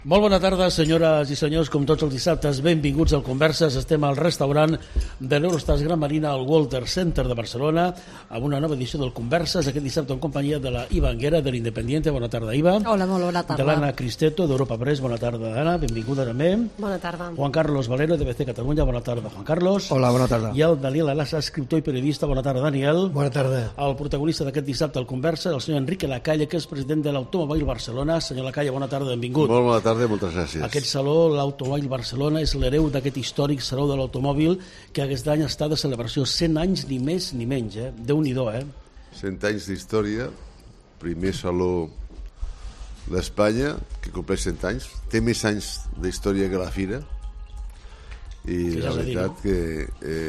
Molt bona tarda, senyores i senyors, com tots els dissabtes, benvinguts al Converses. Estem al restaurant de l'Eurostars Gran Marina al Walter Center de Barcelona amb una nova edició del Converses, aquest dissabte en companyia de la Iva Anguera, de l'Independiente. Bona tarda, Iva. Hola, molt bona tarda. De l'Anna Cristeto, d'Europa Press. Bona tarda, Anna, benvinguda també. Bona tarda. Juan Carlos Valero, de BC Catalunya. Bona tarda, Juan Carlos. Hola, bona tarda. I el Daniel Alassa, escriptor i periodista. Bona tarda, Daniel. Bona tarda. El protagonista d'aquest dissabte al Conversa, el senyor Enrique Lacalle, que és president de l'Automòbil Barcelona. Senyor Lacalle, bona tarda, benvingut. Molt bona tarda i moltes gràcies. Aquest saló, l'Automòbil Barcelona, és l'hereu d'aquest històric saló de l'automòbil que aquest any està de celebració. 100 anys, ni més ni menys, Déu-n'hi-do, 100 anys d'història, primer saló d'Espanya, que compleix 100 anys, té més anys d'història que la Fira, i la veritat que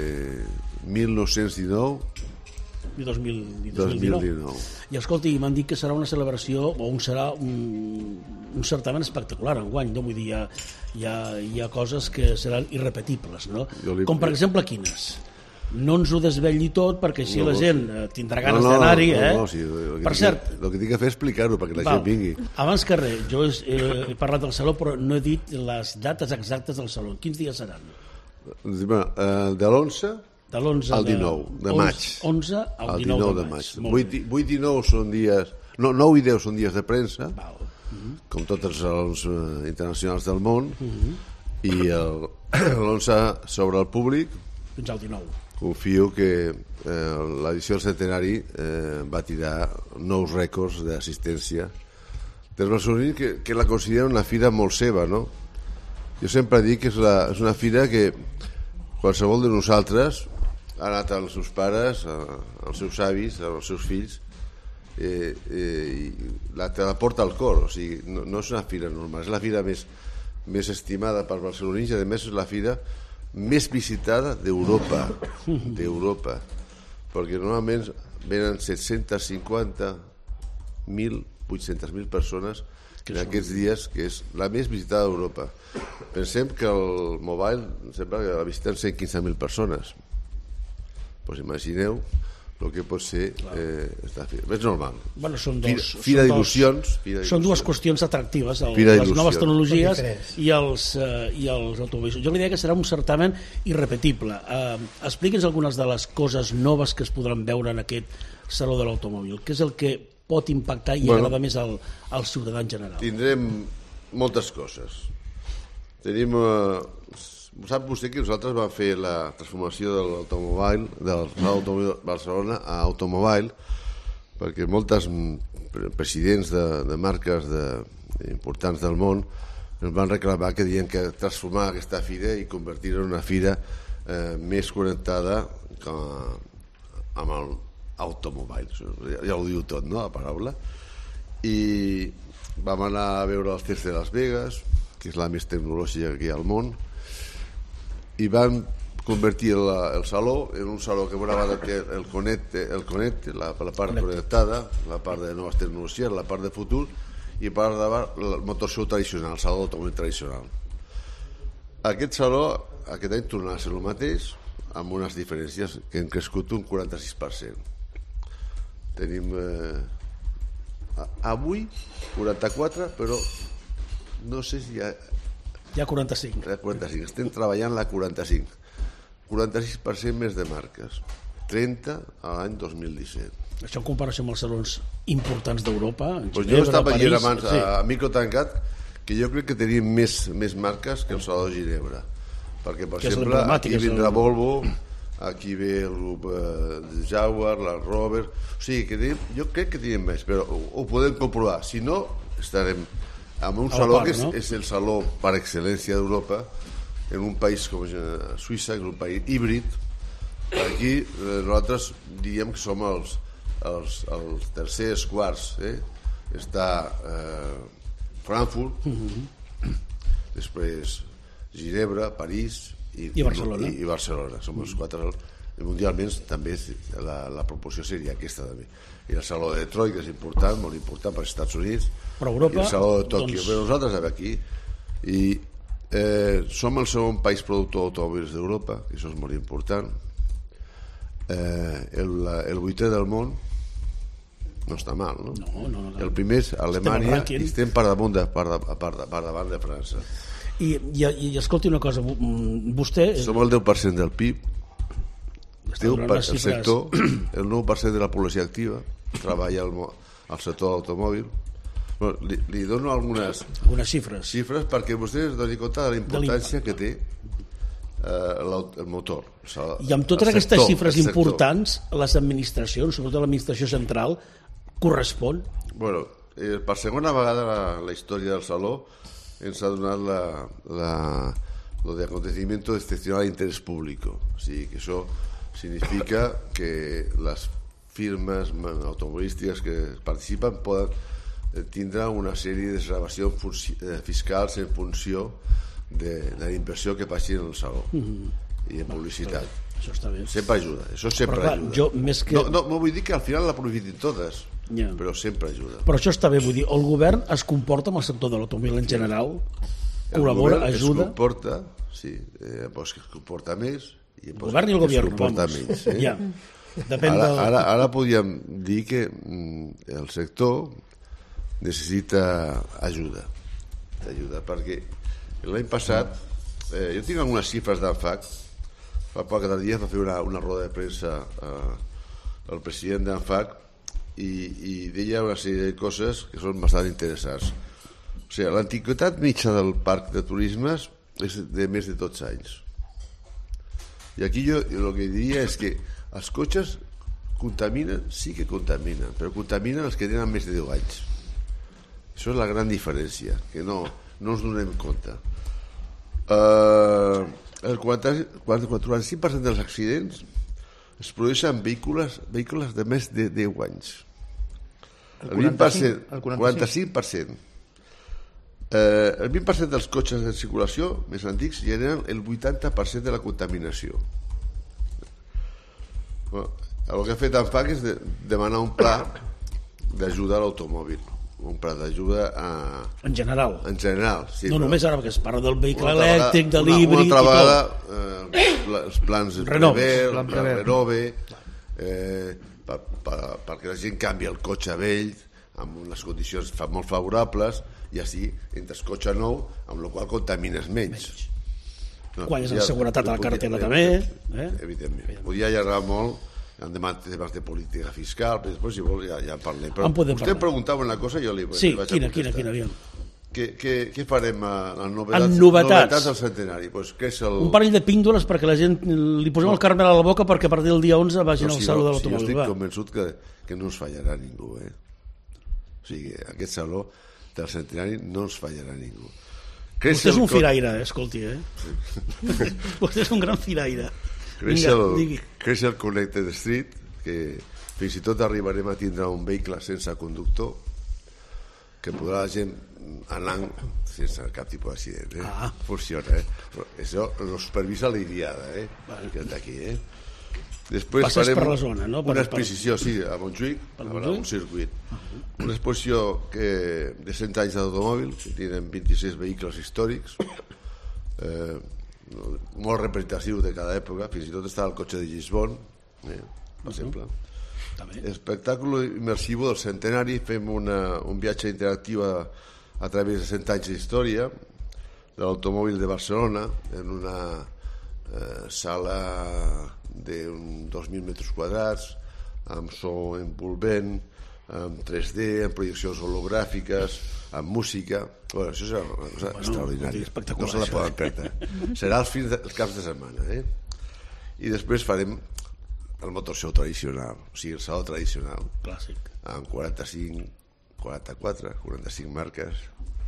1919 i 2019. I escolti, m'han dit que serà una celebració o serà un certamen espectacular enguany, no? Vull dir, hi ha coses que seran irrepetibles, no? Com per exemple quines? No ens ho desvetlli tot perquè així la gent tindrà ganes d'anar-hi, sí, per cert, el que tinc que fer és explicar-ho perquè la gent vingui. Abans que res, jo he parlat del saló però no he dit les dates exactes del saló. Quins dies seran? De l'11 al 19 de maig. 11 al 19 de maig. 8 i 9 són dies... No, 9 i 10 són dies de premsa, com tots els salons internacionals del món, i l'11 sobre el públic. Fins al 19. Confio que l'edició del centenari va tirar nous rècords d'assistència dels barcelonins que la consideren una fira molt seva, no? Jo sempre dic que és una fira que qualsevol de nosaltres ha anat als seus pares, als seus avis, als seus fills, te la porta al cor. O sigui, no és una fira normal, és la fira més estimada pels barcelonins i a més és la fira més visitada d'Europa, perquè normalment venen 750.000, 800.000 persones en aquests dies, que és la més visitada d'Europa. Pensem que el Mobile sembla que la visiten 115.000 persones. Doncs imagineu el que pot ser esta fira. És normal. Bueno, fira d'il·lusions. Són dues qüestions atractives, les noves tecnologies i els automòbils. Jo li deia que serà un certamen irrepetible. Expliqui'ns algunes de les coses noves que es podran veure en aquest saló de l'automòbil. Què és el que pot impactar i agrada més al ciutadà en general? Tindrem moltes coses. Tenim... Sap vostè que nosaltres vam fer la transformació de l'automòbil, del l'Automòbil Barcelona a Automòbil, perquè molts presidents de marques importants del món ens van reclamar que diuen que transformar aquesta fira i convertir-la en una fira més connectada amb l'automòbil. Ja ho diu tot, no?, la paraula. I vam anar a veure els tests de Las Vegas, que és la més tecnològica que hi ha al món, i van convertir el saló en un saló que una vegada té el connecte, la part connectada, la part de noves tecnologies, la part de futur, i per davant el motor show tradicional, el saló d'automòbil tradicional. Aquest saló aquest any tornarà a ser el mateix, amb unes diferències que han crescut un 46%. Tenim avui 44, però no sé si hi ha 45. Estem treballant la 45. 46% més de marques. 30 a l'any 2017. Això en comparació amb els salons importants d'Europa, jo estava veient abans a micro tancat que jo crec que tenim més marques que el saló de Ginebra. Perquè, per exemple, aquí vindrà Volvo, aquí ve el grup Jaguar, la Rover... O sigui, jo crec que tenim més, però ho podem comprovar. Si no, estarem... amb un saló que és el saló per excel·lència d'Europa, en un país com Suïssa, que és un país híbrid. Aquí nosaltres diríem que som els tercers quarts. Està Frankfurt, després Ginebra, París i Barcelona. Som els quatre. Mundialment també la proporció seria aquesta també. I el saló de Detroit, que és important, molt important per als Estats Units, Europa, i el saló de Tòquio, però nosaltres estem aquí i som el segon país productor d'automòbils d'Europa, i això és molt important, el 8è del món, no està mal, no? No. El primer és Alemanya i estem per davant de França. I escolti una cosa, vostè... Som el 10% del PIB, el sector, el 9% de la població activa treballa al sector automòbil. Li dono algunes xifres perquè vostè es doni compte de la importància que té el motor. I amb totes aquestes xifres importants, les administracions, sobretot l'administració central, correspon? Bueno, per segona vegada en la història del Saló ens ha donat lo de acontecimiento excepcional de interés público. O sigui que això significa que les firmes automobilístiques que participen poden tindre una sèrie de desgravacions fiscals en funció de la inversió que passi en el saló i en publicitat. Això està bé. Sempre ajuda, això sempre ajuda. No vull dir que al final l'aprofitin totes, però sempre ajuda. Però això està bé, vull dir, el govern es comporta amb el sector de l'automòbil en general? Col·labora, ajuda? El govern es comporta, sí, pues que es comporta més i el govern i el govern, comporta menys. Ja. Ara podríem dir que el sector necessita ajuda perquè l'any passat jo tinc algunes xifres d'ANFAC. Fa pocs dies va fer una roda de premsa el president d'ANFAC i deia una sèrie de coses que són bastant interessants. O sigui, l'antiguitat mitja del parc de turismes és de més de 12 anys. I aquí jo el que diria és que els cotxes contaminen, sí que contaminen, però contaminen els que tenen més de 10 anys. Això és la gran diferència, que no ens donem compte. El 45% dels accidents es produeixen vehicles de més de 10 anys. El 45%. El 20% dels cotxes de circulació més antics generen el 80% de la contaminació. El que ha fet ANFAC és demanar un pla d'ajuda a l'automòbil, un pla d'ajuda en general, sí, no només ara, perquè es parla del vehicle elèctric, de l'híbrid una altra vegada els plans Renove perquè la gent canvi el cotxe vell amb unes condicions molt favorables i així entres cotxe nou, amb la qual contamines menys. Guanyes en seguretat a la carretera també, evidentment. Podria allargar molt en temes de política fiscal, però després, si vol, ja en parlem. Però vostè em preguntava una cosa i jo li vaig a contestar. Quina? Què farem en novetats del centenari? Un parell de píndoles perquè la gent li posem el caramel a la boca perquè a partir del dia 11 vagin al saló de l'automòbil. Jo estic convençut que no ens fallarà ningú. O sigui, aquest saló del centenari no ens fallarà ningú. Vostè és un firaire, escolti, Vostè és un gran firaire. Creix el Connected Street, que fins i tot arribarem a tindre un vehicle sense conductor, que podrà la gent anar sense cap tipus d'accident. Funciona, Això ho supervisa l'Iriada, que és d'aquí, Després passes farem per la zona, no? Una exposició, sí, a Montjuïc, un circuit. Una exposició de 100 anys d'automòbil, que tenen 26 vehicles històrics, molt representatiu de cada època, fins i tot està el cotxe de Gisbon, per exemple. Espectacle immersiu del centenari, fem un viatge interactiu a través de 100 anys d'història de l'automòbil de Barcelona, en una sala d'uns 2.000 metres quadrats, amb so envolvent, amb 3D, amb projeccions hologràfiques, amb música. Això és una cosa extraordinària, no se la poden perdre. Serà els caps de setmana, i després farem el motorshow tradicional, o sigui, el saló tradicional, clàssic, amb 45, 44, 45 marques.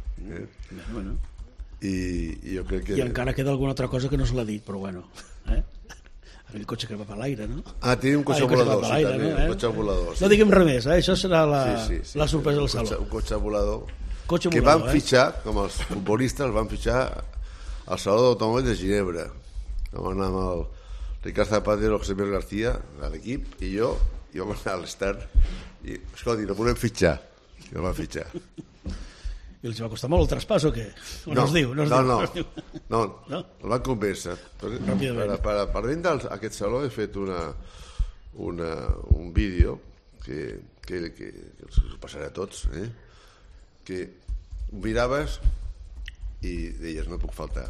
I jo crec que... I encara queda alguna altra cosa que no se l'ha dit, però bueno, aquell cotxe que va per l'aire, no? Tenim un cotxe volador, sí, també, un cotxe volador. No diguem res més, això serà la sorpresa del saló. Un cotxe volador que van fitxar, com els futbolistes, van fitxar al Saló d'Automòbils de Ginebra. Vam anar amb el Ricard Zapatero, José Miguel García, a l'equip, i jo vam anar a l'Estern, i, escolti, no podem fitxar. I el van fitxar. I els va costar molt el traspàs o què? No es diu? No, el van convèncer. Per vendre aquest saló he fet un vídeo que us passarà a tots, que ho miraves i deies no puc faltar.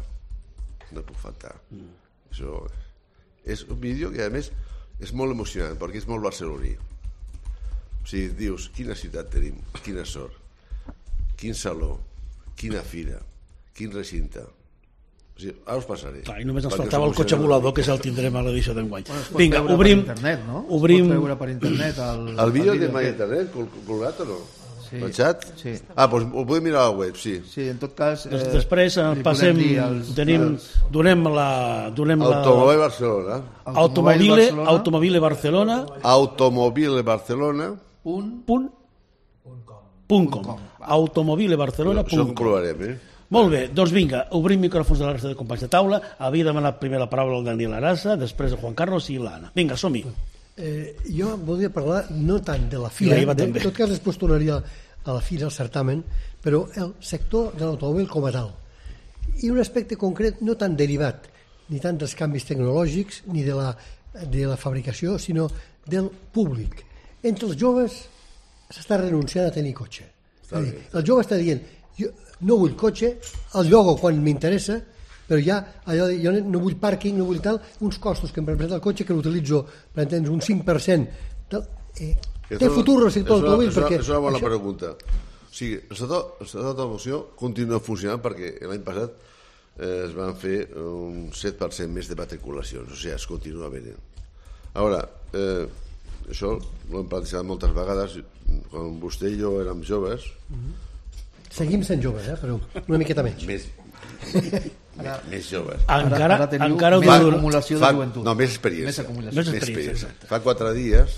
Això és un vídeo que a més és molt emocionant perquè és molt barceloní. O sigui, dius, quina ciutat tenim, quina sort, quin saló, quina fira, quin recinte. O sigui, ara us passaré. Clar, i només ens faltava el cotxe volador, que ja el tindrem a l'edició d'enguany. Vinga, obrim. Internet, no? Obrim. Es pot veure per internet el vídeo de mai internet, col·locat o no? Sí. El xat? Sí. Doncs ho podem mirar a la web, sí. Sí, en tot cas... Després passem... Donem la... Automòbil Barcelona. Automòbil Barcelona. Automòbil Barcelona. .com. Automobilebarcelona.com. Això ho comprovarem, Molt bé, doncs vinga, obrim micròfons de la resta de companys de taula. Havia demanat primer la paraula el Daniel Arasa, després el Juan Carlos i l'Anna. Vinga, som-hi. Jo voldria parlar no tant de la fira, en tot cas després tornaria a la fira, al certamen, però el sector de l'automòbil com a tal. I un aspecte concret no tan derivat ni tant dels canvis tecnològics ni de la fabricació, sinó del públic. Entre els joves s'està renunciant a tenir cotxe. El jove està dient, jo no vull cotxe, el llogo quan m'interessa, però ja allò de, jo no vull pàrquing, no vull tal, uns costos que em representa el cotxe que l'utilitzo per entendre un 5%. Té futur el sector d'automòbil? És una bona pregunta. O sigui, el sector d'automoció continua funcionant perquè l'any passat es van fer un 7% més de matriculacions, o sigui, es continua venent. Ara, això ho hem plantejat moltes vegades, quan vostè i jo érem joves. Seguim sent joves, però una miqueta menys. Més joves. Encara més acumulació de joventut. No, més experiència. Més experiència. Fa 4 dies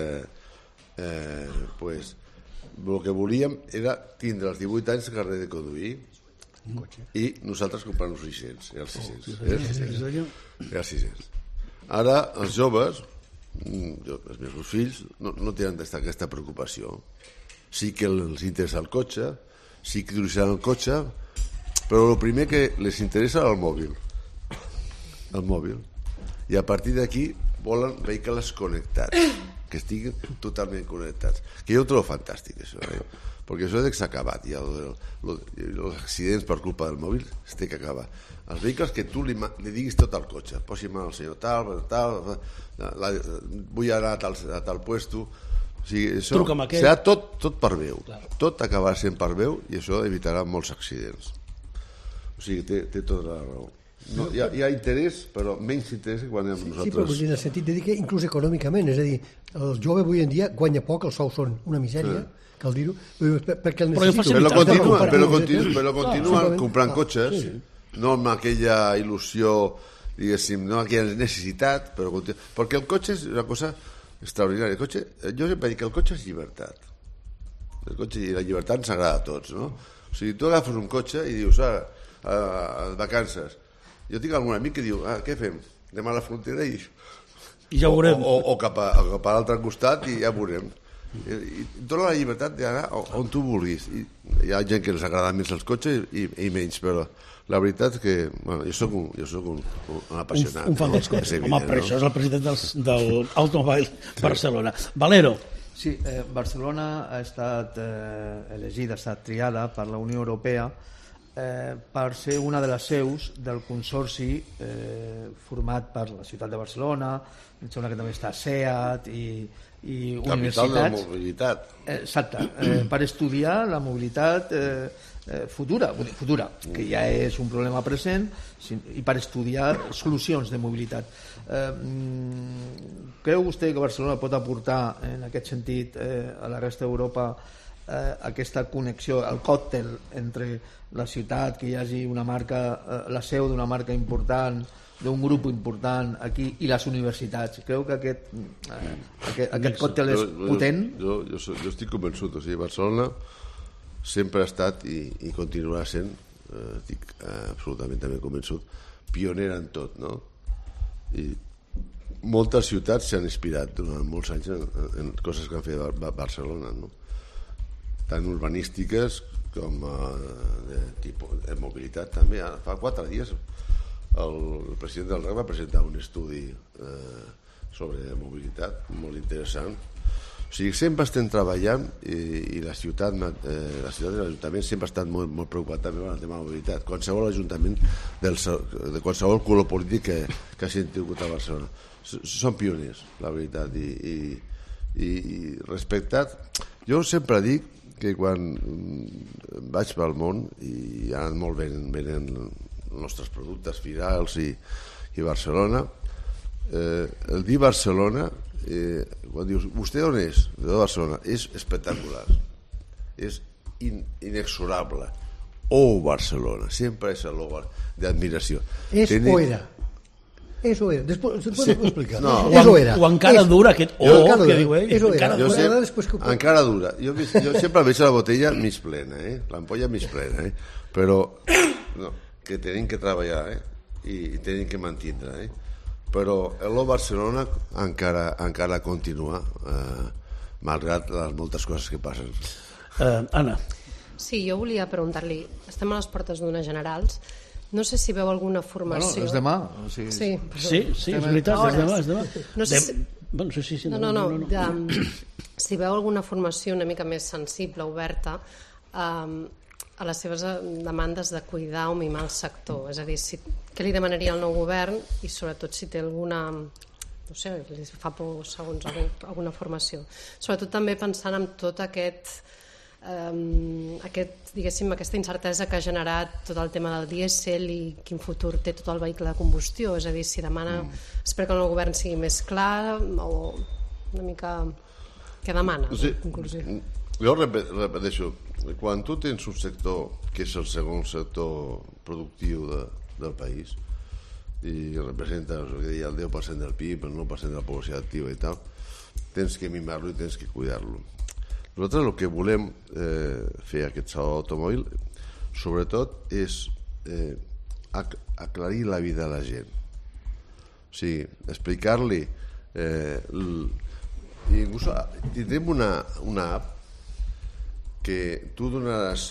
el que volíem era tindre els 18 anys de carrer de conduir i nosaltres comprar-nos 600. Era 600. Ara els joves, els meus fills, no tenen aquesta preocupació. Sí que els interessa el cotxe, sí que utilitzaran el cotxe, però el primer que les interessa és el mòbil. I a partir d'aquí volen vehicles connectats, que estiguin totalment connectats. Que jo ho trobo fantàstic, això, perquè això s'ha acabat. Ja, els accidents per culpa del mòbil es té que acabar. Els vehicles que tu li diguis tot al cotxe, posi mà al senyor tal, vull anar a tal puesto. O sigui, això serà tot per veu. Tot acabarà sent per veu i això evitarà molts accidents. O sigui, té tota la raó. No, hi ha interès, però menys interès que quan nosaltres... Sí, però en el sentit de dir que inclús econòmicament, és a dir, el jove avui en dia guanya poc, els sous són una misèria, cal dir-ho, perquè el necessito... Però continuen comprant cotxes, no amb aquella il·lusió, diguéssim, no amb aquella necessitat, perquè el cotxe és una cosa extraordinària. Jo sempre dic que el cotxe és llibertat. El cotxe i la llibertat ens agrada a tots, no? O sigui, tu agafes un cotxe i dius, vacances. Jo tinc algun amic que diu, què fem? Anem a la frontera i ja ho veurem. O cap a l'altre costat i ja ho veurem. I dona la llibertat d'anar on tu vulguis. Hi ha gent que els agrada més els cotxes i menys, però la veritat és que jo soc un apassionat. Un fan dels cotxes. Home, però això és el president del Automòbil Barcelona. Valero. Sí, Barcelona ha estat elegida, ha estat triada per la Unió Europea per ser una de les seus del consorci format per la ciutat de Barcelona, em sembla que també està SEAT i universitats. Capital de la mobilitat. Exacte, per estudiar la mobilitat futura, que ja és un problema present, i per estudiar solucions de mobilitat. Creu vostè que Barcelona pot aportar en aquest sentit a la resta d'Europa aquesta connexió, el còctel entre la ciutat, que hi hagi una marca, la seu d'una marca important, d'un grup important aquí, i les universitats? Creu que aquest còctel és potent? Jo estic convençut. O sigui, Barcelona sempre ha estat i continuarà sent, estic absolutament també convençut, pionera en tot, no? I moltes ciutats s'han inspirat durant molts anys en coses que han fet Barcelona, no? Tant urbanístiques com de mobilitat també. Fa 4 dies el president del RAC va presentar un estudi sobre mobilitat molt interessant. O O sigui, sempre estem treballant i la ciutat i l'Ajuntament sempre ha estat molt preocupat també amb el tema de mobilitat. Qualsevol ajuntament de qualsevol color polític que hagi tingut a Barcelona. Són pioners, la veritat, i respectat. Jo sempre dic que quan vaig pel món i ha anat molt bé els nostres productes firals i Barcelona, el dir Barcelona, quan dius vostè on és? De Barcelona. És espectacular, és inexorable. Barcelona, sempre és el d'admiració. O era? Eso era. Después lo explica. No, eso era. O encara dura aquest que diu ell. Eso era. Encara dura. Jo sempre veig la botella mig plena, l'ampolla mig plena, però que tenim que treballar i tenim que mantindre, però el Barcelona encara continua malgrat les moltes coses que passen. Anna. Sí, jo volia preguntar-li, estem a les portes d'unes generals, no sé si veu alguna formació... Bueno, és demà. Sí, és veritat, és demà. No sé si... No. Si veu alguna formació una mica més sensible, oberta, a les seves demandes de cuidar o mimar el sector. És a dir, què li demanaria al nou govern i sobretot si té alguna... no sé, li fa por segons alguna formació. Sobretot també pensant en tot aquesta incertesa que ha generat tot el tema del dièsel i quin futur té tot el vehicle de combustió, és a dir, si demana espero que el nou govern sigui més clar o una mica què demana, en conclusió. Jo repeteixo, quan tu tens un sector que és el segon sector productiu del país i representa el 10% del PIB, el 9% de la població activa i tal, tens que mimar-lo i tens que cuidar-lo. Nosaltres el que volem fer aquest saló d'automòbil sobretot és aclarir la vida a la gent, o sigui, explicar-li inclús tindrem una app que tu donaràs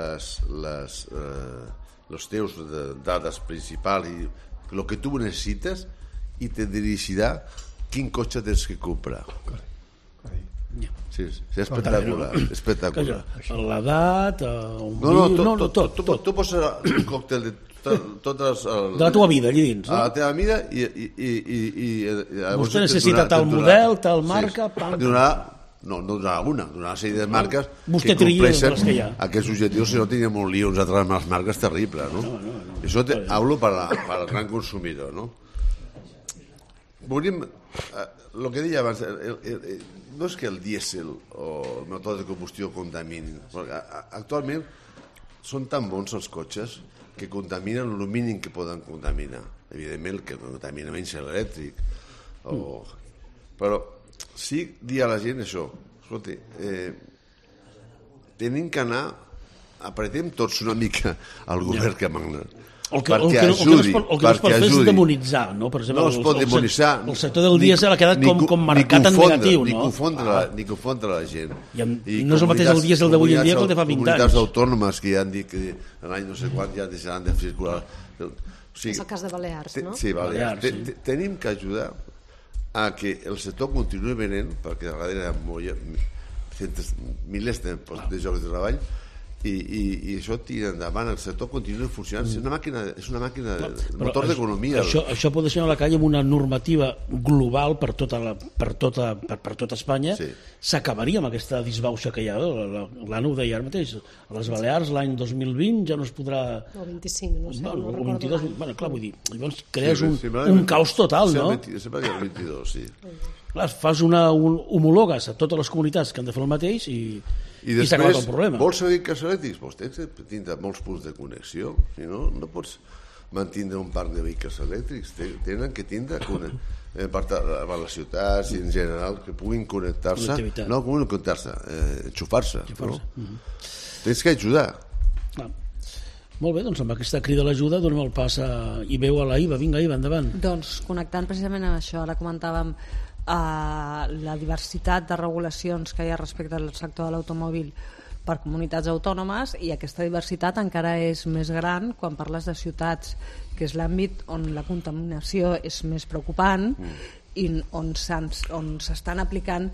les teus dades principals i el que tu necessites i te dirigirà quin cotxe tens que comprar. Sí, és espectacular. L'edat, tot. Tu poses un còctel de totes... De la teva vida, allà dins. A la teva vida i... Vostè necessita tal model, tal marca... No donarà una, donarà una sèrie de marques que compleixen aquests objectius, si no teníem un lío uns altres amb les marques terribles, no? Això hablo para el gran consumidor, no? Volíem... El que deia abans, no és que el dièsel o el motor de combustió contaminin. Actualment són tan bons els cotxes que contaminen el mínim que poden contaminar. Evidentment que contamina menys l'elèctric. Però sí dir a la gent això. Escolta, tenim que anar, apretem tots una mica al govern que magna. El que no es pot fer és demonitzar, no? Per exemple, no es pot demonitzar. El sector del dièsel ha quedat com marcat en negatiu, no? Ni confondre la gent. I no és el mateix el dièsel d'avui en dia que el de fa 20 anys. Comunitats autònomes que ja han dit que l'any no sé quan ja deixaran de circular. És el cas de Balears, no? Sí, Balears. Tenim que ajudar a que el sector continuï venent, perquè darrere hi ha milers de llocs de treball, i això tira endavant, el sector continua funcionant, és una màquina de motor d'economia. Això pot deixar a la calle amb una normativa global per tota Espanya, s'acabaria amb aquesta disbauxa que hi ha. L'Anna ho deia ara mateix, a les Balears l'any 2020 ja no es podrà... O 25, no sé, no recordo l'any. Bueno, clar, vull dir, llavors crees un caos total, no? Sempre hi ha el 22, sí. Clar, homologues a totes les comunitats que han de fer el mateix i s'ha acabat el problema. Vols ser vehicles elèctrics? Doncs tens que tindre molts punts de connexió, si no pots mantindre un parc de vehicles elèctrics. Tenen que tindre a les ciutats i en general que puguin connectar-se, enxufar-se. Tens que ajudar. Molt bé, doncs amb aquesta crida a l'ajuda donem el pas i veu a la Iva. Vinga, Iva, endavant. Doncs connectant precisament amb això, ara comentàvem la diversitat de regulacions que hi ha respecte al sector de l'automòbil per comunitats autònomes, i aquesta diversitat encara és més gran quan parles de ciutats, que és l'àmbit on la contaminació és més preocupant i on s'estan aplicant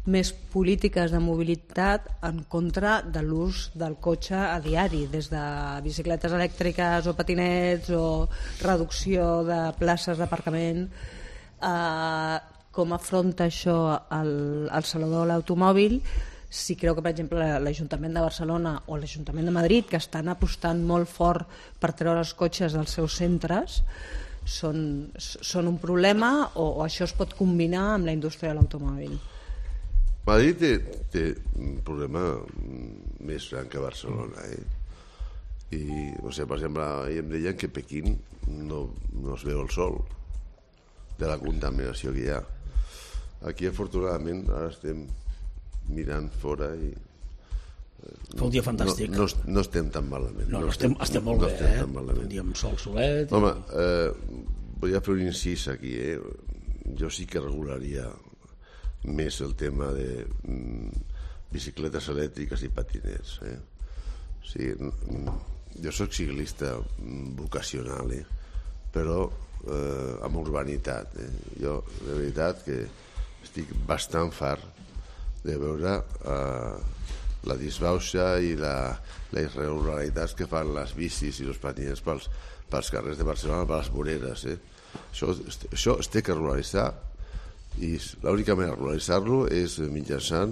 més polítiques de mobilitat en contra de l'ús del cotxe a diari, des de bicicletes elèctriques o patinets o reducció de places d'aparcament. Com afronta això el Saló de l'Automòbil? Si creu que, per exemple, l'Ajuntament de Barcelona o l'Ajuntament de Madrid, que estan apostant molt fort per treure els cotxes dels seus centres, són un problema o això es pot combinar amb la indústria de l'automòbil? Madrid té un problema més gran que Barcelona, I, no sé, per exemple, ahir em deien que Pequín no es veu el sol de la contaminació que hi ha. Aquí, afortunadament, ara estem mirant fora i fa un dia fantàstic. No estem tan malament. No, estem molt bé, un dia amb sol solet. Home, volia fer un incís aquí, Jo sí que regularia més el tema de bicicletes elèctriques i patinets, O sigui, jo soc ciclista vocacional, però amb urbanitat, Jo, de veritat, que estic bastant fart de veure la disbauxa i les irregularitats que fan les bicis i els patinets pels carrers de Barcelona, per les voreres. Això es té que regularitzar, i l'única manera de regularitzar-lo és mitjançant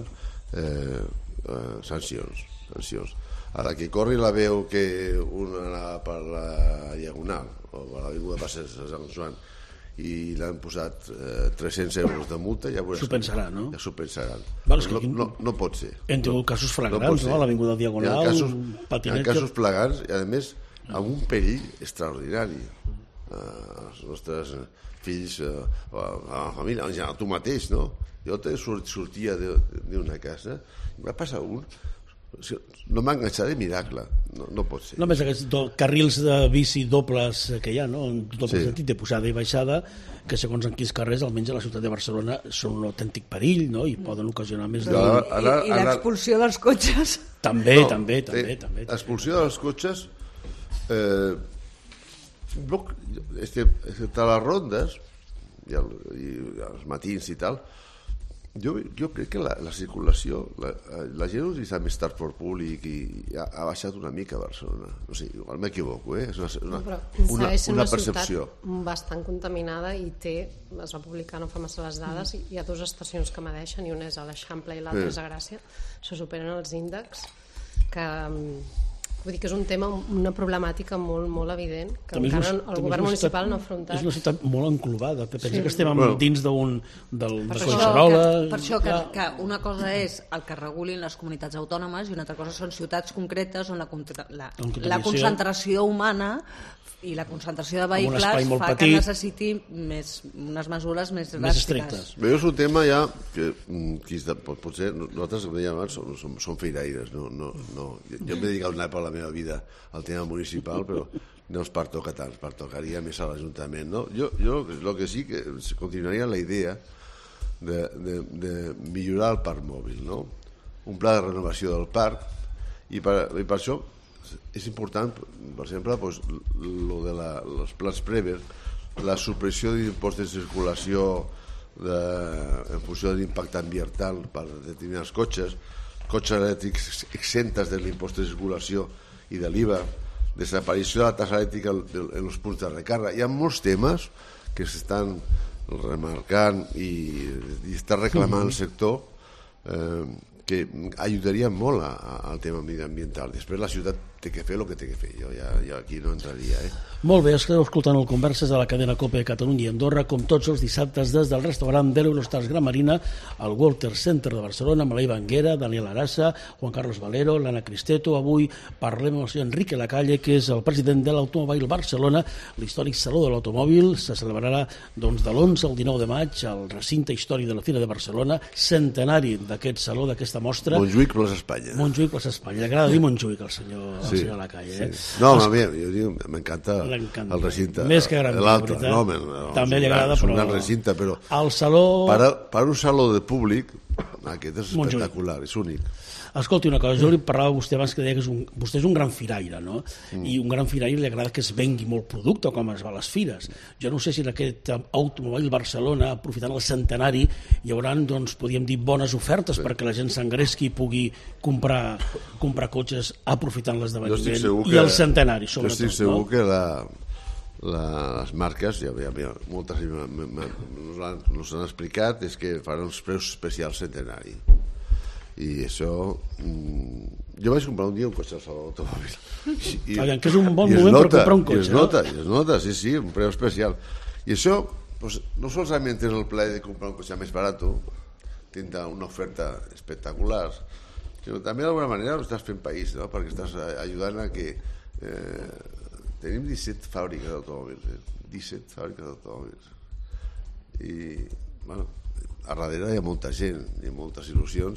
sancions. A la que corri la veu que un anava per la Diagonal o per l'avinguda Passeig de Sant Joan i l'han posat 300 euros de multa, ja s'ho pensaran, no? Ja s'ho pensaran. No pot ser. Hem tingut casos flagrants, no? A l'avinguda Diagonal, patinet... Hi ha casos flagrants i, a més, amb un perill extraordinari. Els nostres fills, a la família, en general, tu mateix, no? Jo sortia d'una casa i va passar un... No m'ha enganxat de miracle, no pot ser. Només aquests carrils de bici dobles que hi ha, no? En doble sentit de pujada i baixada, que segons en quins carrers, almenys a la ciutat de Barcelona, són un autèntic perill, no? I poden ocasionar més de... I l'expulsió dels cotxes? També. L'expulsió dels cotxes, excepte les rondes i els matins i tal, jo crec que la circulació, la gent utilitza més transport públic i ha baixat una mica a Barcelona. No sé, igual m'equivoco, és una percepció. Bastant contaminada i es va publicar no fa massa les dades, i hi ha 2 estacions que medeixen, i una és a l'Eixample i l'altra és a Gràcia. Se superen els índexs que... Vull dir que és un tema, una problemàtica molt, molt evident, que encara el govern municipal no ha afrontat. És una ciutat molt enclovada. Pensa que estem dins de Collserola... Per això que una cosa és el que regulin les comunitats autònomes i una altra cosa són ciutats concretes on la concentració humana i la concentració de vehicles fa que necessiti unes mesures més dràstiques. Bé, és un tema ja que potser nosaltres, com dèiem abans, som feiraires. Jo m'he dedicat una època a la meva vida al tema municipal, però no es pertoca tant, pertocaria més a l'Ajuntament. Jo el que sí que continuaria la idea de millorar el parc mòbil, un pla de renovació del parc, i per això és important, per exemple, lo de els plans Prever, la supressió d'impost de circulació en funció de l'impacte ambiental per determinats cotxes elèctrics exentes de l'impost de circulació i de l'IVA, desaparició de la tassa elèctrica en els punts de recàrrega. Hi ha molts temes que s'estan remarcant i està reclamant el sector que ajudarien molt al tema mediambiental. Després la ciutat té que fer el que té que fer. Jo aquí no entraria. Molt bé, esteu escoltant el Converses de la cadena COPE de Catalunya i Andorra, com tots els dissabtes des del restaurant de l'Eurostars Gran Marina al Walter Center de Barcelona, amb l'Eva Anguera, Daniel Arassa, Juan Carlos Valero, l'Anna Cristeto. Avui parlem amb el senyor Enrique Lacalle, que és el president de l'Automòbil Barcelona. L'històric Saló de l'Automòbil se celebrarà de l'11 al 19 de maig al recinte històric de la Fira de Barcelona, centenari d'aquest saló, d'aquesta mostra. Montjuïc, plaça Espanya. Montjuïc, plaça Espanya. Li agrada dir Montjuïc al senyor Lacalle. No, m'encanta el recinte. Més que gran, l'altre. També li agrada, però... És un gran recinte, però... El saló... Per un saló de públic, Aquest és espectacular, és únic. Escolti una cosa, jo li parlava a vostè abans que deia que vostè és un gran firaire, no? I un gran firaire li agrada que es vengui molt producte, com es va a les fires. Jo no sé si en aquest Automòbil Barcelona, aprofitant el centenari, hi haurà, doncs, podríem dir, bones ofertes perquè la gent s'engresqui i pugui comprar cotxes aprofitant l'esdeveniment i el centenari, sobretot. Jo estic segur que les marques, ja moltes nos han explicat, és que faran uns preus especials centenari. I això... Jo vaig comprar un dia un cotxe al Saló de l'Automòbil. Que és un bon moment per comprar un cotxe. I es nota, sí, un preu especial. I això, no solament és el plaer de comprar un cotxe més barat, tindre una oferta espectacular, sinó també d'alguna manera ho estàs fent país, no? Perquè estàs ajudant a que... Tenim 17 fàbriques d'automòbils, 17 fàbriques d'automòbils. I, bueno, a darrere hi ha molta gent, hi ha moltes il·lusions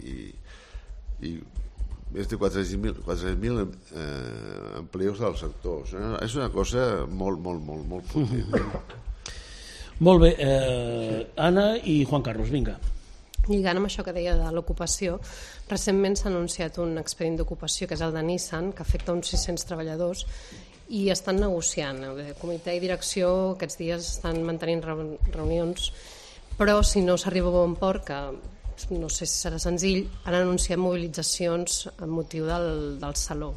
i més de 400.000 empleos del sector. És una cosa molt potent. Molt bé, Anna i Juan Carlos, vinga. Lligant amb això que deia de l'ocupació, recentment s'ha anunciat un expedient d'ocupació que és el de Nissan, que afecta uns 600 treballadors i estan negociant. El comitè i direcció aquests dies estan mantenint reunions, però si no s'arriba a bon port, que no sé si serà senzill, han anunciat mobilitzacions amb motiu del Saló.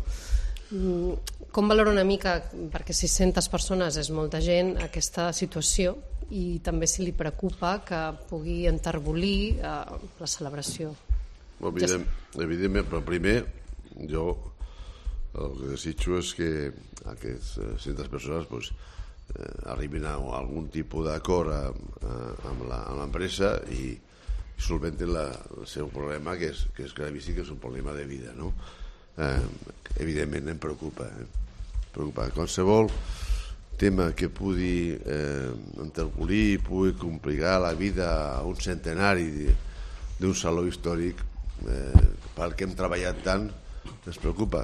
Com valora una mica, perquè 600 persones és molta gent, aquesta situació, i també si li preocupa que pugui enterbolir la celebració? Evidentment, però primer jo el que desitjo és que aquestes 600 persones arribin a algun tipus d'acord amb l'empresa i solventen el seu problema, que és gravíssim, que és un problema de vida, no? Evidentment em preocupa. Qualsevol tema que pugui enterbolir, pugui complicar la vida a un centenari d'un saló històric, pel que hem treballat tant, ens preocupa.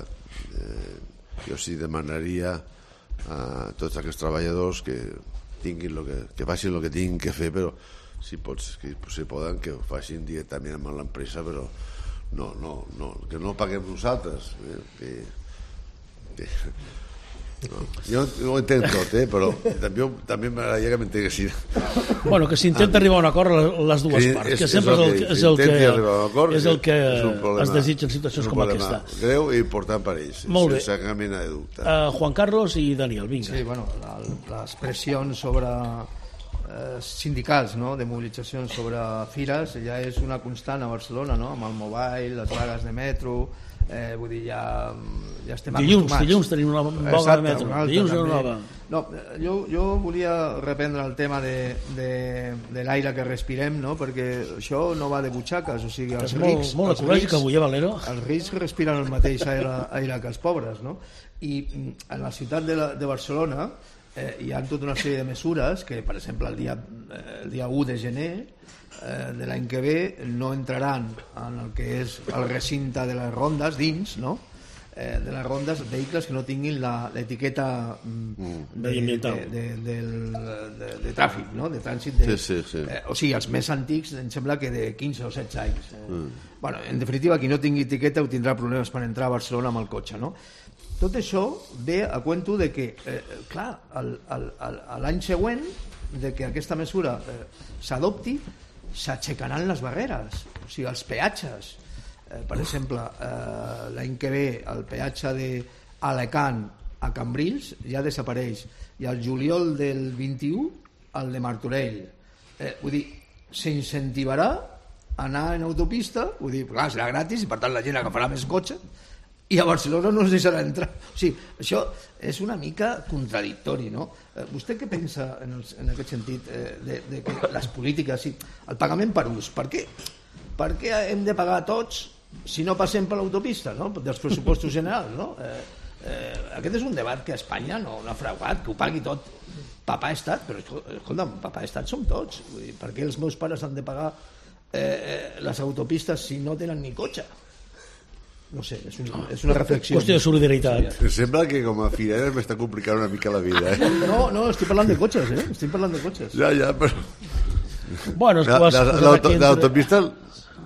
Jo sí demanaria a tots aquests treballadors que facin el que tinguin que fer, però si poden que ho facin directament amb l'empresa, però que no paguem nosaltres. Jo ho entenc tot, però també m'agradaria que m'entenguessin. Bueno, que s'intenta arribar a un acord a les dues parts, que sempre és el que es desitja en situacions com aquesta. Greu i important per ells, sense cap mena de dubte. Juan Carlos i Daniel, vinga. Sí, bueno, les pressions sobre sindicals, de mobilitzacions sobre fires, ja és una constant a Barcelona, amb el mobile, les vagues de metro. Vull dir, ja estem acostumats. Dilluns tenim una vaga de metro. Dilluns una nova. No, jo volia reprendre el tema de l'aire que respirem, perquè això no va de butxaques, o sigui, els rics... Molt ecològic avui, Valero. Els rics respiren el mateix aire que els pobres, i en la ciutat de Barcelona hi ha tota una sèrie de mesures que, per exemple, el dia 1 de gener de l'any que ve no entraran en el que és el recinte de les rondes dins, de les rondes, vehicles que no tinguin l'etiqueta de tràfic, de trànsit. O sigui, els més antics em sembla que de 15 o 16 anys. En definitiva, qui no tingui etiqueta ho tindrà problemes per entrar a Barcelona amb el cotxe. Tot això ve a cuento de que, clar, l'any següent de que aquesta mesura s'adopti, s'aixecaran les barreres, o sigui, els peatges. Per exemple, l'any que ve el peatge d'Alacant a Cambrils ja desapareix, i al juliol del 21 el de Martorell. Vull dir, s'incentivarà anar en autopista, vull dir, clar, serà gratis i per tant la gent agafarà més cotxe i a Barcelona no es deixarà entrar. O sigui, això és una mica contradictori, no? Vostè què pensa en aquest sentit de que les polítiques, el pagament per ús, per què hem de pagar tots si no passem per l'autopista, dels pressupostos generals, no? Aquest és un debat que a Espanya no ha fraguat, que ho pagui tot papà estat, però escolta'm, papà estat som tots. Per què els meus pares han de pagar les autopistes si no tenen ni cotxe? No sé, és una reflexió. Qüestió de solidaritat. Em sembla que com a fireres m'està complicant una mica la vida. No, estic parlant de cotxes, Estic parlant de cotxes. Ja, però... Bueno, l'autopista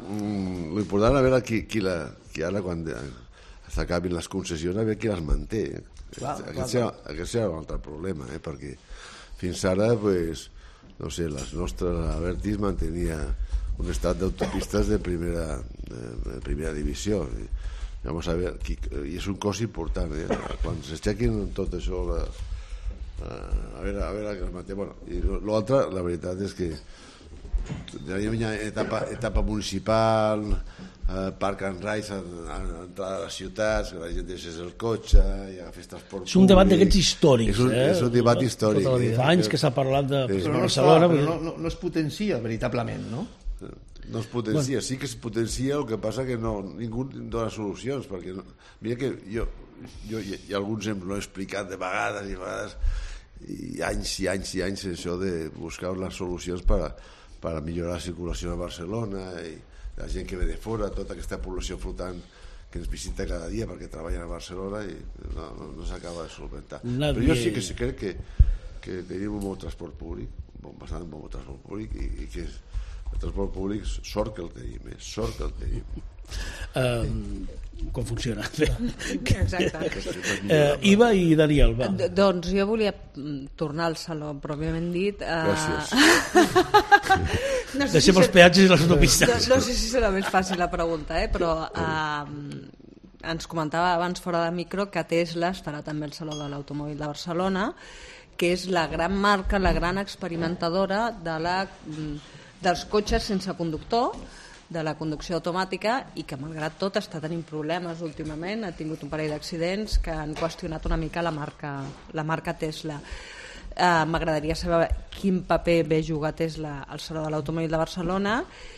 l'important a veure qui ara, quan s'acabin les concessions, a veure qui les manté. Aquest serà un altre problema, perquè fins ara, no sé, les nostres Abertis mantenia un estat d'autopistes de primera divisió. Vamos a ver, i és un cost important, quan s'aixequin tot això, a veure que es manté. I l'altre, la veritat és que hi ha etapa municipal, park and rides a l'entrada de les ciutats, que la gent deixés el cotxe i agafés transport públic. És un debat d'aquests històrics. És un debat històric. Fa anys que s'ha parlat de Barcelona. Però no es potencia veritablement, no? No es potencia, sí que es potencia, el que passa que ningú dona solucions, perquè mira que jo i alguns l'ho he explicat de vegades i anys això de buscar les solucions per millorar la circulació a Barcelona i la gent que ve de fora, tota aquesta població flotant que ens visita cada dia perquè treballen a Barcelona i no s'acaba de solventar. Però jo sí que crec que tenim un bon transport públic, bastant bon transport públic, i que el transport públic, sort que el tenim. Com funciona. Exacte. Iva i Daniel, va. Doncs jo volia tornar al saló, pròpiament dit. Gràcies. Deixem els peatges i les autopistes. No sé si serà més fàcil la pregunta, però ens comentava abans fora de micro que Tesla estarà també al Saló de l'Automòbil de Barcelona, que és la gran marca, la gran experimentadora dels cotxes sense conductor, de la conducció automàtica, i que malgrat tot està tenint problemes últimament, ha tingut un parell d'accidents que han qüestionat una mica la marca Tesla. M'agradaria saber quin paper ve jugar Tesla al Saló de l'Automòbil de Barcelona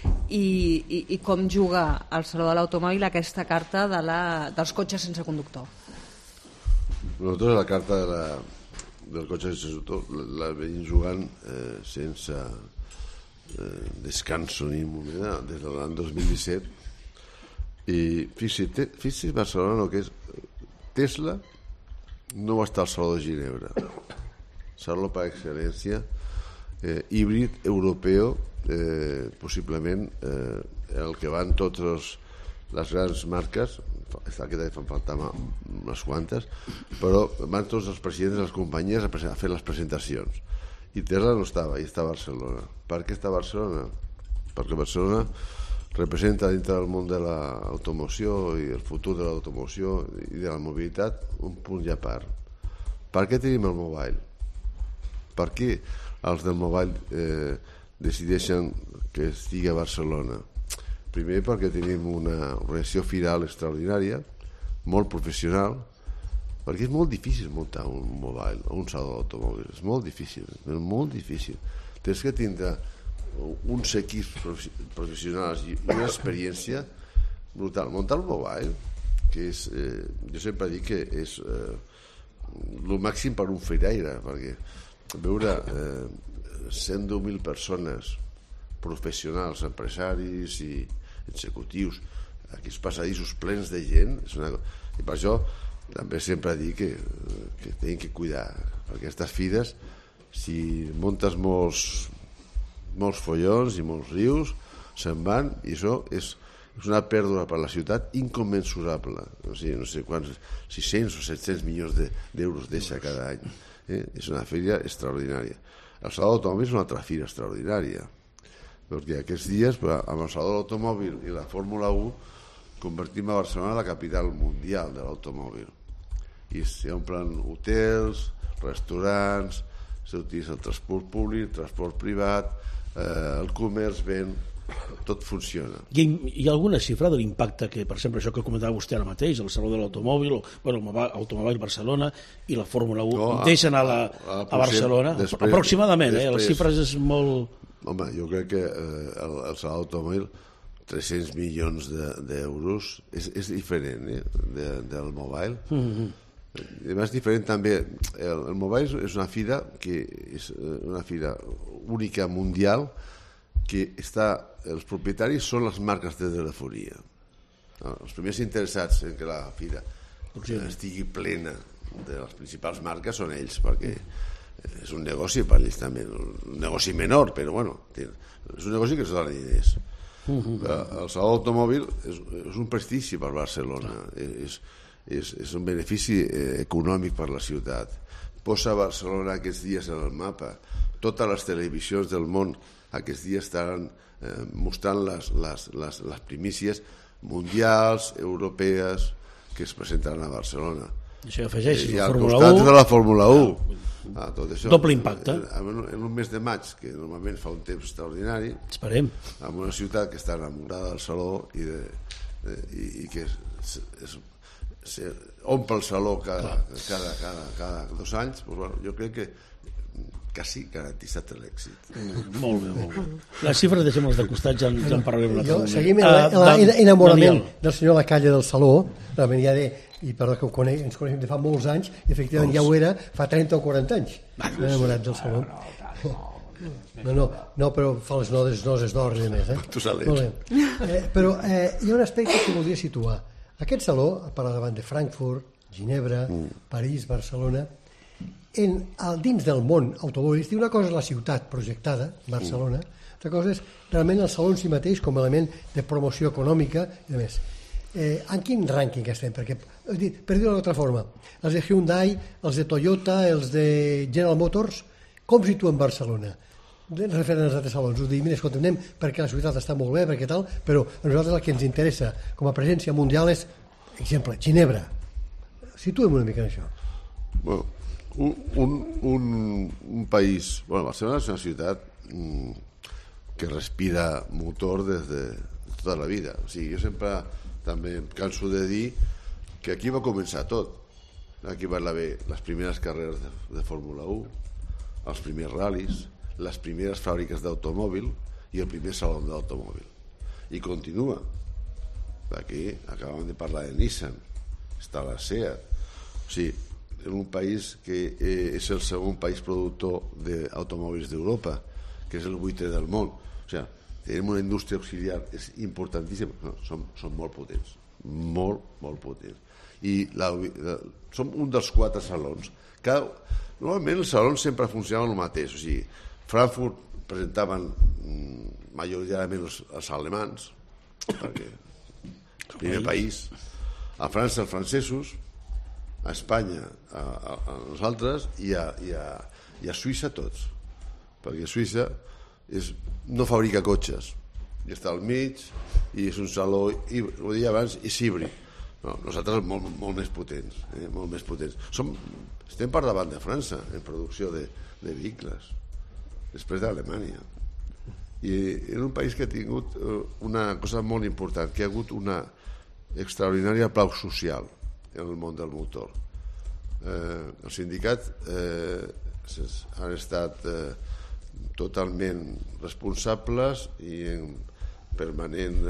i com juga al Saló de l'Automòbil aquesta carta dels cotxes sense conductor. Nosaltres la carta del cotxe sense conductor la venim jugant sense descanso ni moment des de l'any 2017 i fixi's Barcelona el que és Tesla no va estar al Saló de Ginebra, saló per excel·lència híbrid europeu, possiblement el que van totes les grans marques, aquest any fan faltar unes quantes, però van tots els presidents de les companyies a fer les presentacions. I Tesla no estava, i està a Barcelona. Per què està a Barcelona? Perquè Barcelona representa dintre del món de l'automoció i el futur de l'automoció i de la mobilitat un punt i a part. Per què tenim el mobile? Per què els del mobile decideixen que estigui a Barcelona? Primer perquè tenim una organització firal extraordinària, molt professional, perquè és molt difícil muntar un mobile o un saló d'automòbil, és molt difícil. Tens que tindre uns equips professionals i una experiència brutal. Muntar un mobile, que és, jo sempre dic que és el màxim per un feiraire, perquè veure 110.000 persones professionals, empresaris i executius, aquests passadissos plens de gent, i per això també sempre dic que tenim que cuidar, perquè aquestes fires, si muntes molts follons i molts rius, se'n van, i això és una pèrdua per la ciutat incommensurable. No sé quants, 600 o 700 milions d'euros deixa cada any. És una fira extraordinària. El Saló de l'Automòbil és una altra fira extraordinària, perquè aquests dies, amb el Saló de l'Automòbil i la Fórmula 1, convertim a Barcelona la capital mundial de l'automòbil. I s'hi omplen hotels, restaurants, s'utilitza el transport públic, el transport privat, el comerç ven, tot funciona. Hi ha alguna xifra de l'impacte que, per exemple, això que comentava vostè ara mateix, el Saló de l'Automòbil, el Automòbil Barcelona i la Fórmula 1, deixen a Barcelona? Aproximadament, les xifres és molt... Home, jo crec que el Saló de l'Automòbil 300 milions d'euros és diferent del mobile. És diferent també. El mobile és una fira que és una fira única mundial, que els propietaris són les marques de telefonia. Els primers interessats en que la fira estigui plena de les principals marques són ells, perquè és un negoci per ells també, un negoci menor, però bueno, és un negoci que es dona diners. El saló d'automòbil és un prestigi per Barcelona, és un benefici econòmic per la ciutat. Posa Barcelona aquests dies en el mapa. Totes les televisions del món aquests dies estaran mostrant les primícies mundials, europees, que es presentaran a Barcelona. Això afegeix I la al Fórmula costat 1. de la Fórmula 1. Tot això, Doble impacte. En un mes de maig, que normalment fa un temps extraordinari, Esperem. en una ciutat que està enamorada del saló i que omple el saló cada 2 anys, doncs, bueno, jo crec que quasi garantitzat l'èxit. Molt bé, molt bé. Les xifres deixem-les de costat, ja en parlarem un altre moment. Seguim l'enamorament del senyor Lacalle del saló, realment ja i perdó que ens coneixem de fa molts anys, i efectivament ja ho era fa 30 o 40 anys, enamorat del saló. No, però fa les nodes d'or i més. Tu sabes. Però hi ha un aspecte que voldria situar. Aquest saló, per davant de Frankfurt, Ginebra, París, Barcelona, dins del món automobilístic, una cosa és la ciutat projectada, Barcelona, altra cosa és realment el saló en si mateix com a element de promoció econòmica i més. En quin rànquing estem? Perquè, per dir-ho d'altra forma, els de Hyundai, els de Toyota, els de General Motors, com situen Barcelona? Referent als altres salons, us dic, mira, escolta, anem perquè la ciutat està molt bé, perquè tal, però a nosaltres el que ens interessa com a presència mundial és, exemple, Ginebra. Situem una mica en això. Bueno, un país... Bueno, Barcelona és una ciutat que respira motor des de tota la vida. O sigui, jo sempre també em canso de dir que aquí va començar tot. Aquí van haver les primeres carreres de Fórmula 1, els primers ral·lis, les primeres fàbriques d'automòbil i el primer saló d'automòbil. I continua. Aquí acabem de parlar de Nissan, està la SEAT. O sigui, en un país que és el segon país productor d'automòbils d'Europa, que és el 8è del món. O sigui, tenim una indústria auxiliar, és importantíssima. No, són molt potents, molt potents. I som un dels 4 salons. Normalment els salons sempre funcionaven el mateix. O sigui, Frankfurt presentaven majoritàriament els alemans, perquè el primer país. A França els francesos, a Espanya a nosaltres i a Suïssa tots, perquè Suïssa no fabrica cotxes i està al mig i és un saló, i ho deia abans, és híbrid. No, nosaltres molt més potents, molt més potents. Estem per davant de França en producció de vehicles, després d'Alemanya, i en un país que ha tingut una cosa molt important, que ha hagut una extraordinària plau social en el món del motor. Els sindicats han estat totalment responsables i en permanent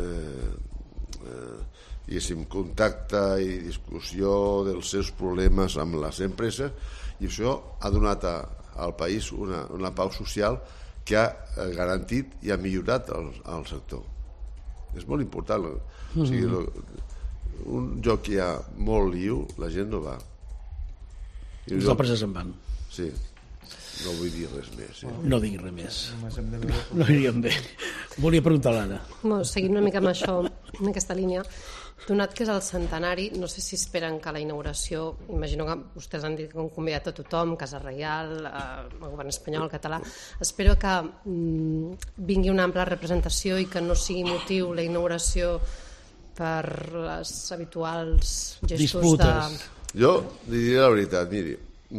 contacte i discussió dels seus problemes amb les empreses, i això ha donat al país una pau social que ha garantit i ha millorat el sector. És molt important. O sigui, un lloc que hi ha molt liu, la gent no va. Les empreses se'n van. Sí, no vull dir res més. No digui res més. No aniríem bé. Volia preguntar a l'Anna. Seguint una mica amb això, en aquesta línia, donat que és el centenari, no sé si esperen que la inauguració, imagino que vostès han dit que han convidat a tothom, Casa Reial, el govern espanyol, el català, espero que vingui una ampla representació i que no sigui motiu la inauguració per les habituals gestos disputes. Jo li diré la veritat, miri,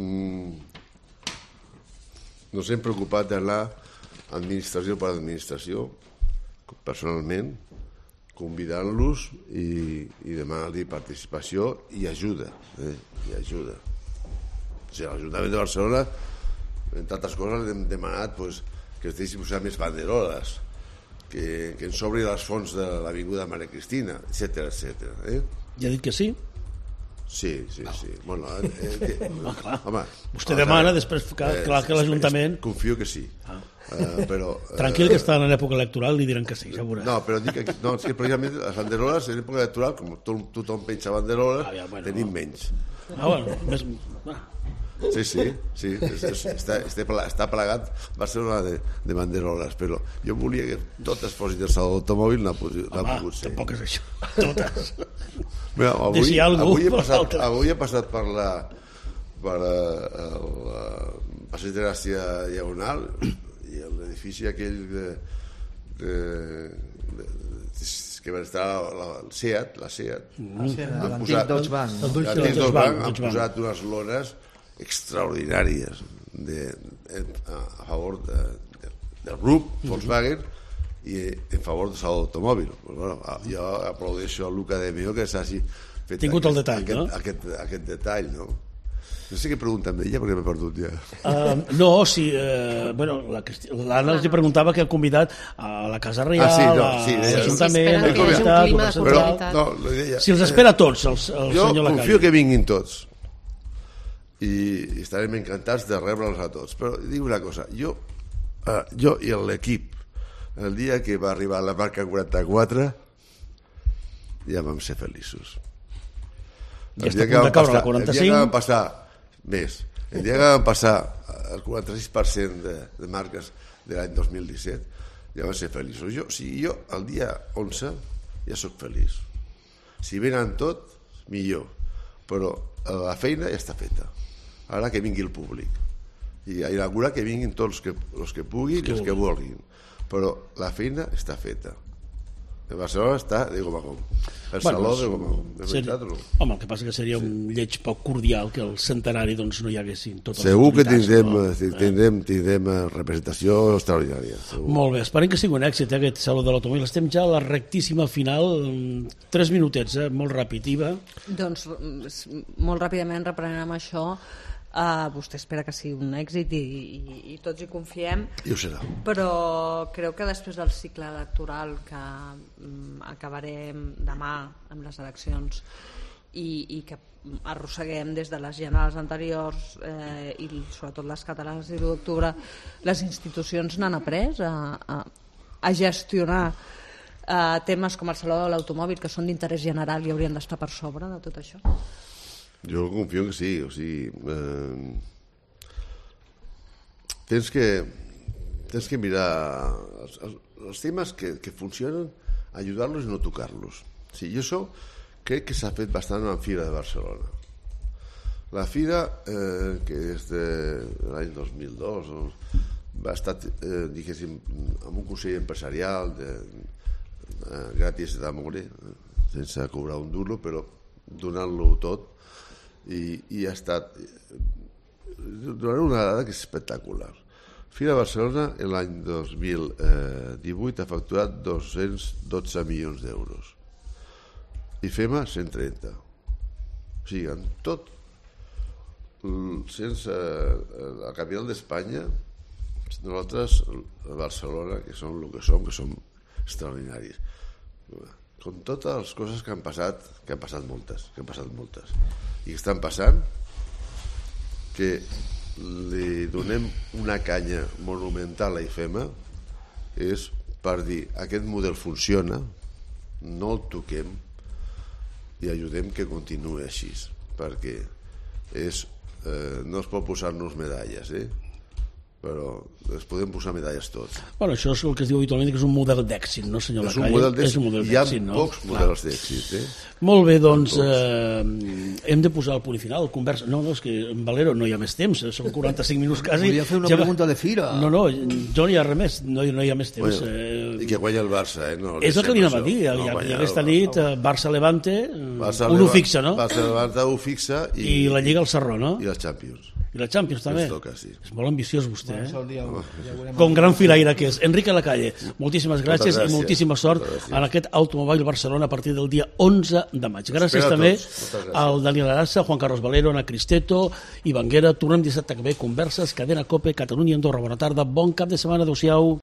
nos hem preocupat d'anar administració per administració, personalment, convidant-los i demanar-li participació i ajuda. I ajuda. O sigui, l'Ajuntament de Barcelona, entre altres coses, hem demanat que es deixi posar més banderoles, que ens obri les fonts de l'Avinguda Maria Cristina, etcètera. Ja ha dit que sí? Sí. Bueno, home, vostè demana després que l'Ajuntament... Confio que sí. Però, tranquil, que està en l'època electoral, li diran que sí, ja veurà. No, però dic que és que precisament les banderoles en l'època electoral, com tothom penja banderoles, tenim menys. Sí. Està plagat Barcelona de banderoles, però jo volia que totes fossin del saló d'automòbil, no ha pogut ser. Tampoc és això, totes. Mira, avui he passat per el Passeig de Gràcia Diagonal i l'edifici aquell que va estar el SEAT, l'antic Deutsche Bank, han posat unes lones extraordinàries a favor del grup Volkswagen i en favor del saló d'automòbil. Jo aplaudeixo a Luca de Meo que s'hagi fet tingut el detall, no? Aquest detall, no? No sé què pregunta amb ella perquè m'he perdut ja. L'Anna els preguntava que ha convidat a la Casa Reial, l'Ajuntament, si els espera tots el senyor Lacalle. Jo confio que vinguin tots i estarem encantats de rebre'ls a tots, però dic una cosa, jo i l'equip el dia que va arribar la marca 44 ja vam ser feliços. Ja està a punt de caure la 45. El dia que vam passar el 46% de marques de l'any 2017 ja van ser feliços. Jo el dia 11 ja sóc feliç. Si venen tot, millor, però la feina ja està feta. Ara que vingui el públic i a inaugurar que vinguin tots els que puguin i els que vulguin, però la feina està feta. El Barcelona està de gom a gom. El saló de gom a gom. Home, el que passa que seria un lleig poc cordial que el centenari doncs no hi haguessin totes les segur que tindrem representació extraordinària. Molt bé, esperem que sigui un èxit aquest saló de l'automòbil. Estem ja a la rectíssima final, 3 minutets, molt ràpid, Iva. Doncs molt ràpidament reprenem amb això. Vostè espera que sigui un èxit i tots hi confiem, i ho serà, però creu que després del cicle electoral que acabarem demà amb les eleccions i que arrosseguem des de les generals anteriors i sobretot les catalanes i l'1 d'octubre, les institucions n'han après a gestionar temes com el saló de l'automòbil, que són d'interès general i haurien d'estar per sobre de tot això? Jo confio que sí, o sigui, tens que mirar els temes que funcionen, ajudar-los i no tocar-los. O sigui, jo crec que s'ha fet bastant en la Fira de Barcelona. La Fira, que és de l'any 2002, va estar, diguéssim, amb un consell empresarial gratis d'amore, sense cobrar un duro, però donant-lo tot, i ha estat donaré una dada que és espectacular. Fira Barcelona l'any 2018 ha facturat 212 milions d'euros i FEMA 130. O sigui, en tot sense la capital d'Espanya, nosaltres a Barcelona, que som el que som extraordinaris, com totes les coses que han passat moltes i que estan passant, que li donem una canya monumental a IFEMA, és per dir, aquest model funciona, no el toquem i ajudem que continuï així, perquè no es pot posar-nos medalles, però es podem posar medalles tots. Bueno, això és el que es diu habitualment, que és un model d'èxit, no, senyor Lacalle? És un model d'èxit, no? Hi ha pocs models d'èxit, Molt bé, doncs hem de posar el punt final. No, és que en Valero no hi ha més temps, són 45 minuts quasi. Volia fer una pregunta de Fira. No, jo no hi ha res més, no hi ha més temps. I que guanya el Barça, és el que li anava a dir, ja aquesta nit Barça-Levante, un ho fixa, no? Barça-Levante ho fixa i la Lliga al Sarró, no? I la Champions. I la Champions també. Toca, sí. És molt ambiciós vostè, com gran filaire que és. Enrique Lacalle, moltíssimes gràcies i moltíssima sort en aquest Automòbil Barcelona a partir del dia 11 de maig. Gràcies també al Daniel Arassa, Juan Carlos Valero, Ana Cristeto i Banguera. Tornem dissabte que ve, converses, Cadena COPE, Catalunya i Andorra. Bona tarda, bon cap de setmana, adéu-siau.